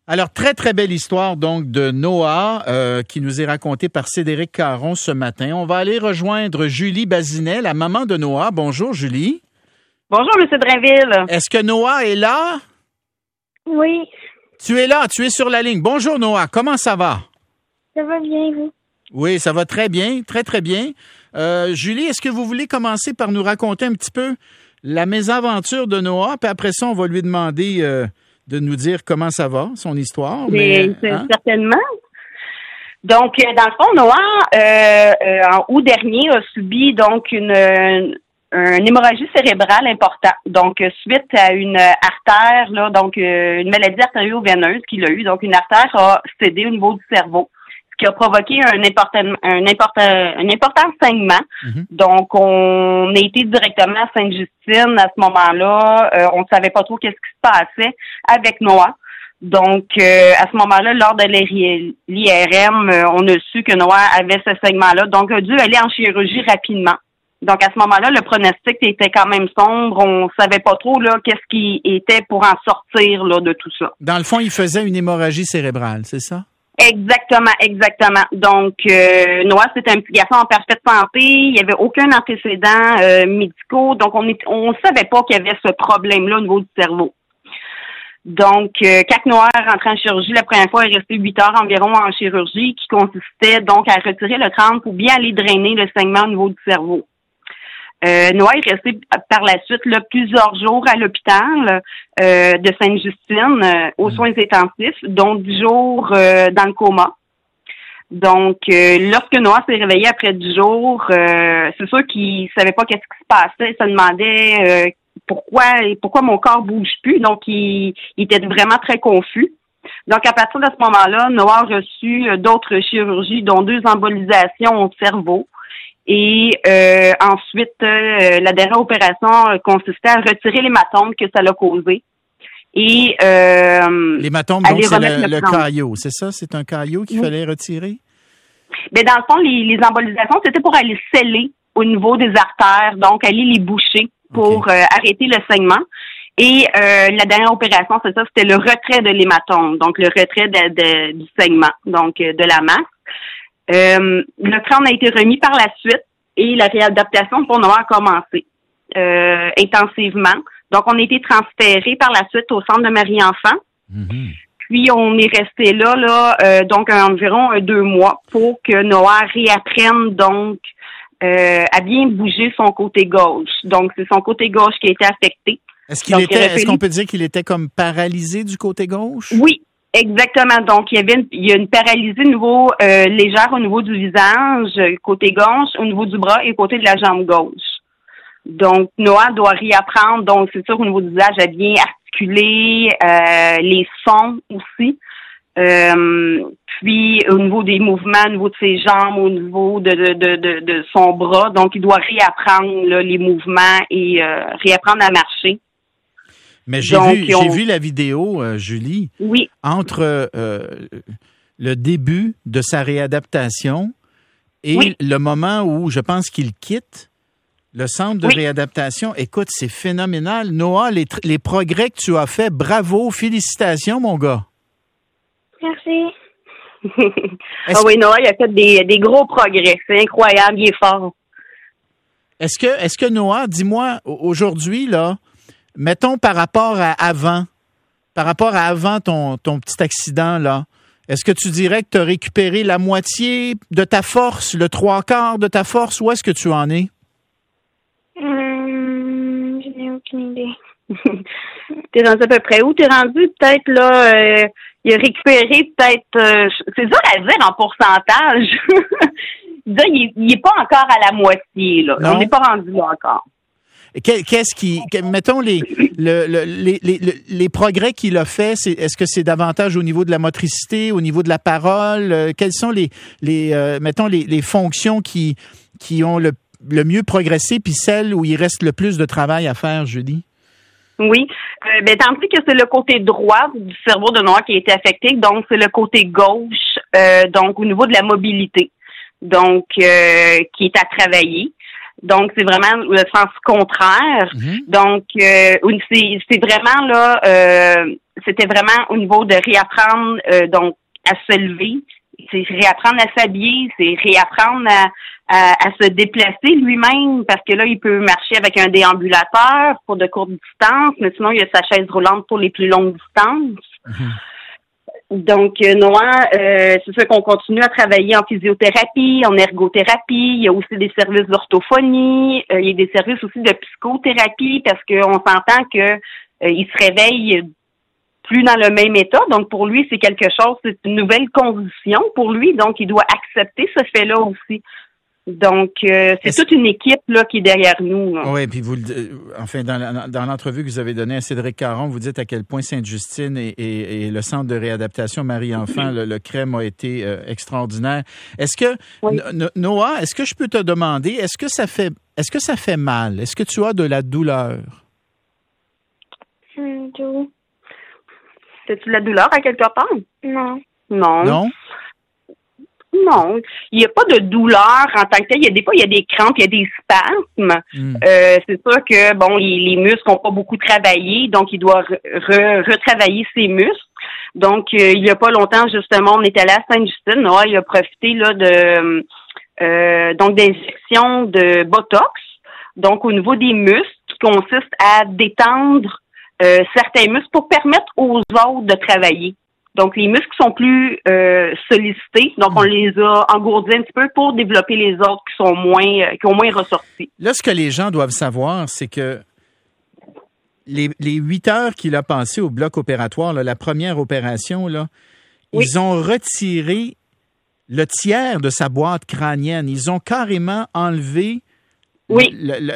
Alors, très, très belle histoire donc de Noah qui nous est racontée par Cédric Caron ce matin. On va aller rejoindre Julie Bazinet, la maman de Noah. Bonjour, Julie. Bonjour, M. Drainville. Est-ce que Noah est là? Oui. Tu es là, tu es sur la ligne. Bonjour, Noah. Comment ça va? Ça va bien, vous? Oui, ça va très bien, très, très bien. Julie, est-ce que vous voulez commencer par nous raconter un petit peu la mésaventure de Noah? Puis après ça, on va lui demander de nous dire comment ça va, son histoire. Certainement. Donc, dans le fond, Noah, en août dernier, a subi donc une hémorragie cérébrale importante. Donc, suite à une artère, là, donc une maladie artério-veineuse qu'il a eue. Donc, une artère a cédé au niveau du cerveau, ce qui a provoqué un important saignement. Mm-hmm. Donc, on a été directement à Sainte-Justine à ce moment-là. On ne savait pas trop qu'est-ce qui se passait avec Noah. Donc, à ce moment-là, lors de l'IRM, on a su que Noah avait ce saignement-là. Donc, a dû aller en chirurgie rapidement. Donc, à ce moment-là, le pronostic était quand même sombre. On savait pas trop là qu'est-ce qui était pour en sortir là de tout ça. Dans le fond, il faisait une hémorragie cérébrale, c'est ça? Exactement. Donc, Noah, c'était un petit garçon en parfaite santé. Il n'y avait aucun antécédent médicaux. Donc, on savait pas qu'il y avait ce problème-là au niveau du cerveau. Donc, quand Noah est rentré en chirurgie, la première fois, il est resté 8 heures environ en chirurgie, qui consistait donc à retirer le crâne pour bien aller drainer le saignement au niveau du cerveau. Noah est resté par la suite là, plusieurs jours à l'hôpital de Sainte-Justine aux soins intensifs, dont 10 jours dans le coma. Donc, lorsque Noah s'est réveillé après 10 jours, c'est sûr qu'il savait pas qu'est-ce qui se passait. Il se demandait pourquoi mon corps bouge plus. Donc, il était vraiment très confus. Donc, à partir de ce moment-là, Noah a reçu d'autres chirurgies, dont 2 embolisations au cerveau. Et ensuite, la dernière opération consistait à retirer l'hématome que ça l'a causé. Et l'hématome, donc c'est le caillot, c'est ça? C'est un caillot qu'il fallait retirer? Mais dans le fond, les embolisations, c'était pour aller sceller au niveau des artères, donc aller les boucher pour arrêter le saignement. Et la dernière opération, c'est ça, c'était le retrait de l'hématome, donc le retrait du saignement, donc de la masse. Le crâne a été remis par la suite et la réadaptation pour Noah a commencé intensivement. Donc, on a été transféré par la suite au centre de Marie-Enfant. Mm-hmm. Puis, on est resté là, donc environ 2 mois pour que Noah réapprenne donc à bien bouger son côté gauche. Donc, c'est son côté gauche qui a été affecté. Est-ce qu'on peut dire qu'il était comme paralysé du côté gauche? Oui. Exactement. Donc, il y a une paralysie légère au niveau du visage, côté gauche, au niveau du bras et côté de la jambe gauche. Donc, Noah doit réapprendre, donc c'est sûr, au niveau du visage, à bien articuler, les sons aussi. Puis, au niveau des mouvements, au niveau de ses jambes, au niveau de son bras. Donc, il doit réapprendre là, les mouvements et réapprendre à marcher. Mais j'ai vu la vidéo, Julie. Oui. Entre le début de sa réadaptation et le moment où je pense qu'il quitte le centre de réadaptation. Écoute, c'est phénoménal. Noah, les progrès que tu as faits, bravo, félicitations, mon gars. Merci. Oui, Noah, il a fait des gros progrès. C'est incroyable, il est fort. Est-ce que Noah, dis-moi, aujourd'hui, là, mettons par rapport à avant ton petit accident, là, est-ce que tu dirais que tu as récupéré la moitié de ta force, le 3/4 de ta force? Où est-ce que tu en es? Je n'ai aucune idée. T'es rendu à peu près où? T'es rendu peut-être, là, il a récupéré peut-être, c'est dur à dire en pourcentage. Il est pas encore à la moitié, là. Non. On n'est pas rendu là encore. Mettons les progrès qu'il a fait, est-ce que c'est davantage au niveau de la motricité, au niveau de la parole? Quelles sont les fonctions qui ont le mieux progressé, puis celles où il reste le plus de travail à faire, Julie? Oui. Tandis que c'est le côté droit du cerveau de Noah qui a été affecté, donc c'est le côté gauche, donc au niveau de la mobilité, donc qui est à travailler. Donc, c'est vraiment le sens contraire. Mm-hmm. Donc, c'est vraiment là c'était vraiment au niveau de réapprendre donc à se lever, c'est réapprendre à s'habiller, c'est réapprendre à se déplacer lui-même, parce que là, il peut marcher avec un déambulateur pour de courtes distances, mais sinon, il y a sa chaise roulante pour les plus longues distances. Donc, Noah, c'est sûr qu'on continue à travailler en physiothérapie, en ergothérapie. Il y a aussi des services d'orthophonie. Il y a des services aussi de psychothérapie, parce qu'on s'entend que il se réveille plus dans le même état. Donc, pour lui, c'est quelque chose, c'est une nouvelle condition pour lui. Donc, il doit accepter ce fait-là aussi. Donc, c'est toute une équipe là qui est derrière nous. Oui, puis vous, enfin, dans l'entrevue que vous avez donnée à Cédric Caron, vous dites à quel point Sainte-Justine et le centre de réadaptation Marie-Enfant, le CREM, a été extraordinaire. Est-ce que, oui. Noah, est-ce que je peux te demander, est-ce que ça fait mal? Est-ce que tu as de la douleur? C'est-tu de la douleur à quelque part? Non. Non. Non? Non, il n'y a pas de douleur en tant que tel. Des fois, il y a des crampes, il y a des spasmes. C'est sûr que, bon, les muscles n'ont pas beaucoup travaillé, donc il doit retravailler ses muscles. Donc, il n'y a pas longtemps, justement, on est allé à Sainte-Justine. Noah, il a profité là donc d'injections de Botox, donc au niveau des muscles, qui consiste à détendre certains muscles pour permettre aux autres de travailler. Donc, les muscles sont plus sollicités. Donc, on les a engourdis un petit peu pour développer les autres qui ont moins ressorti. Là, ce que les gens doivent savoir, c'est que les 8 heures qu'il a passées au bloc opératoire, là, la première opération, là, oui. Ils ont retiré le tiers de sa boîte crânienne. Ils ont carrément enlevé oui.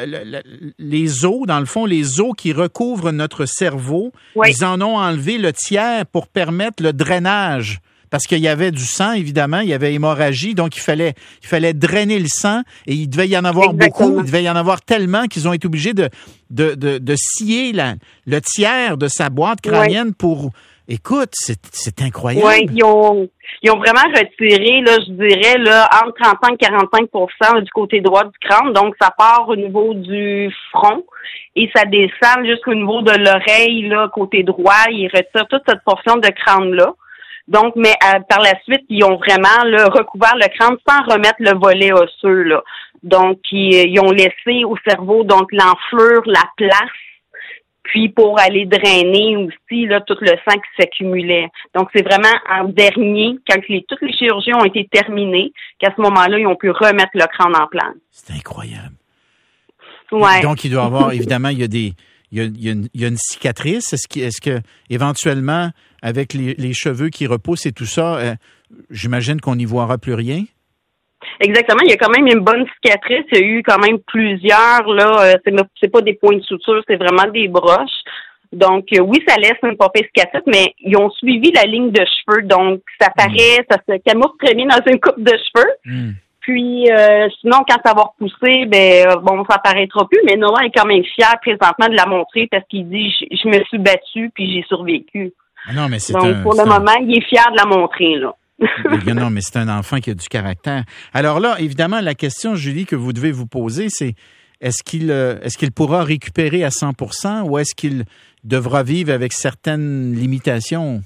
Les os, dans le fond, les os qui recouvrent notre cerveau, oui. Ils en ont enlevé le tiers pour permettre le drainage. Parce qu'il y avait du sang, évidemment, il y avait hémorragie, donc il fallait drainer le sang et il devait y en avoir Exactement. Beaucoup, il devait y en avoir tellement qu'ils ont été obligés de scier le tiers de sa boîte crânienne oui. pour... Écoute, c'est incroyable. Oui, ils ont vraiment retiré, là, je dirais, là, entre 35 et 45% du côté droit du crâne. Donc, ça part au niveau du front et ça descend jusqu'au niveau de l'oreille, là, côté droit. Ils retirent toute cette portion de crâne-là. Donc, mais par la suite, ils ont vraiment là, recouvert le crâne sans remettre le volet osseux, là. Donc, ils ont laissé au cerveau donc l'enflure, la place. Puis pour aller drainer aussi là tout le sang qui s'accumulait. Donc c'est vraiment en dernier, quand toutes les chirurgies ont été terminées, qu'à ce moment-là, ils ont pu remettre le crâne en place. C'est incroyable. Ouais. Donc il doit y avoir, évidemment, il y a une cicatrice. Est-ce que éventuellement, avec les cheveux qui repoussent et tout ça, j'imagine qu'on n'y verra plus rien? Exactement, il y a quand même une bonne cicatrice, il y a eu quand même plusieurs, là, c'est pas des points de suture, c'est vraiment des broches. Donc, oui, ça laisse une pas pire cicatrice, mais ils ont suivi la ligne de cheveux, donc ça paraît, ça se camoufle très bien dans une coupe de cheveux. Puis, sinon, quand ça va repousser, bon, ça paraîtra plus, mais Noah est quand même fier présentement de la montrer parce qu'il dit, je me suis battu puis j'ai survécu. Non, mais c'est donc, pour le moment, il est fier de la montrer, là. Non, mais c'est un enfant qui a du caractère. Alors là, évidemment, la question, Julie, que vous devez vous poser, c'est est-ce qu'il pourra récupérer à 100% ou est-ce qu'il devra vivre avec certaines limitations?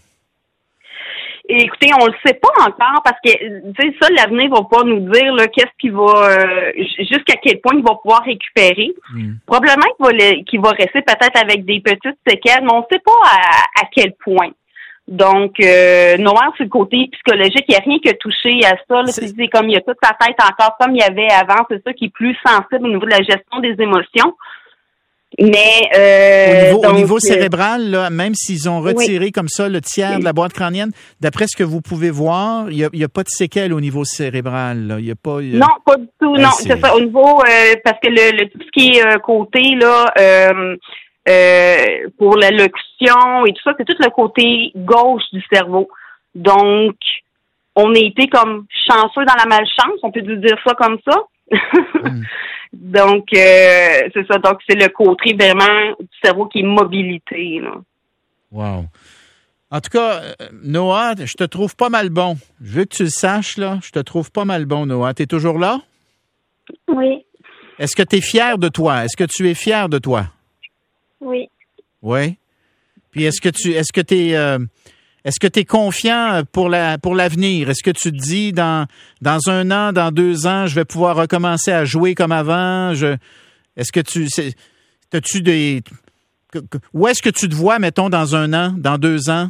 Et écoutez, on le sait pas encore parce que, tu sais, ça, l'avenir va pas nous dire là qu'est-ce qu'il va, jusqu'à quel point il va pouvoir récupérer. Probablement qu'il va rester peut-être avec des petites séquelles, mais on sait pas à quel point. Donc, Noah, sur le côté psychologique, il n'y a rien qui a touché à ça. Là, c'est comme il y a toute sa tête encore comme il y avait avant. C'est ça qui est plus sensible au niveau de la gestion des émotions. Mais au niveau cérébral, là, même s'ils ont retiré oui. comme ça le tiers de la boîte crânienne, d'après ce que vous pouvez voir, il y a pas de séquelles au niveau cérébral. Là. Il y a pas. Non, pas du tout. Non, c'est ça. Au niveau parce que tout ce qui est côté là. Pour la locution et tout ça, c'est tout le côté gauche du cerveau. Donc, on a été comme chanceux dans la malchance, on peut dire ça comme ça. Donc, c'est ça. Donc, c'est le côté vraiment du cerveau qui est mobilité. Là. Wow. En tout cas, Noah, je te trouve pas mal bon. Je veux que tu le saches, là. Je te trouve pas mal bon, Noah. T'es toujours là? Oui. Est-ce que tu es fier de toi? Est-ce que tu es fier de toi? Oui. Oui? Puis est-ce que tu es confiant pour l'avenir? Est-ce que tu te dis dans 1 an, dans 2 ans, je vais pouvoir recommencer à jouer comme avant? Où est-ce que tu te vois, mettons, dans 1 an, dans 2 ans?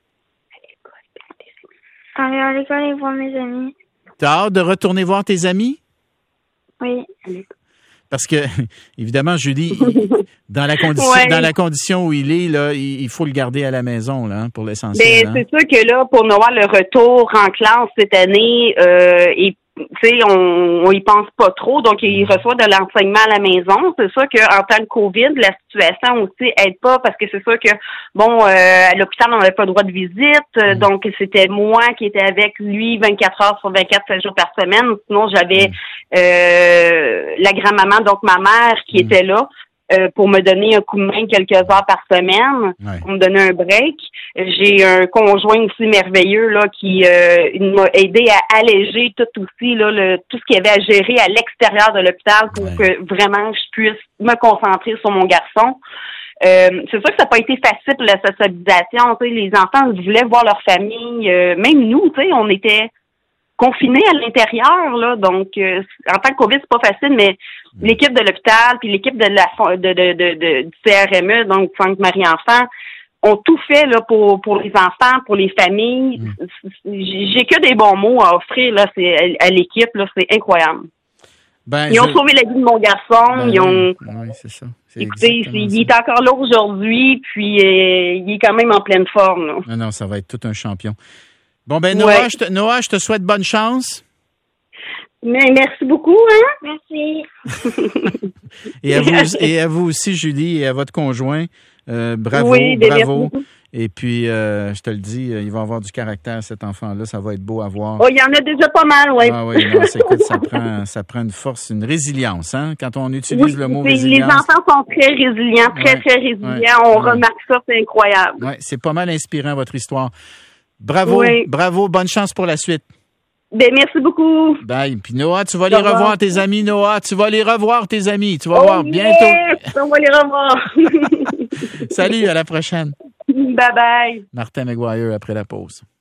Aller à l'école et voir mes amis. T'as hâte de retourner voir tes amis? Oui. Parce que, évidemment, Julie, dans la condition où il est, là, il faut le garder à la maison, là, pour l'essentiel. C'est sûr que là, pour Noah, le retour en classe cette année, on y pense pas trop, donc il reçoit de l'enseignement à la maison. C'est sûr qu'en temps de COVID, la situation aussi aide pas parce que c'est sûr que, à l'hôpital, on n'avait pas le droit de visite, donc c'était moi qui étais avec lui 24 heures sur 24, 7 jours par semaine. Sinon, j'avais la grand-maman, donc ma mère, qui était là. Pour me donner un coup de main quelques heures par semaine, pour me donner un break. J'ai un conjoint aussi merveilleux là qui m'a aidé à alléger tout aussi là tout ce qu'il y avait à gérer à l'extérieur de l'hôpital pour que vraiment je puisse me concentrer sur mon garçon. C'est sûr que ça n'a pas été facile la socialisation. Tu sais, les enfants voulaient voir leur famille, même nous, tu sais, on était confinés à l'intérieur là, donc en tant que COVID c'est pas facile, mais l'équipe de l'hôpital puis l'équipe du CRME, donc Centre Marie-Enfant, ont tout fait là pour les enfants, pour les familles. J'ai que des bons mots à offrir là, c'est à l'équipe là, c'est incroyable. Ils ont sauvé la vie de mon garçon, Oui, c'est ça. Écoutez, il est encore là aujourd'hui, puis il est quand même en pleine forme là. Non, ça va être tout un champion. Bon, Noah, je te souhaite bonne chance. Mais merci beaucoup, hein? Merci. et à vous aussi, Julie, et à votre conjoint. Bravo, oui, bravo. Et puis, je te le dis, il va avoir du caractère, cet enfant-là. Ça va être beau à voir. Oh, il y en a déjà pas mal, oui. Ah oui, non, écoute, ça prend une force, une résilience, hein? Quand on utilise le mot résilience. Les enfants sont très résilients, très résilients. On remarque ça, c'est incroyable. Oui, c'est pas mal inspirant, votre histoire. Bravo, bravo, bonne chance pour la suite. Merci beaucoup. Bye. Puis Noah, tu vas aller revoir tes amis, Noah. Tu vas aller revoir tes amis. Tu vas voir bientôt. On va les revoir. Salut, à la prochaine. Bye bye. Martin McGuire après la pause.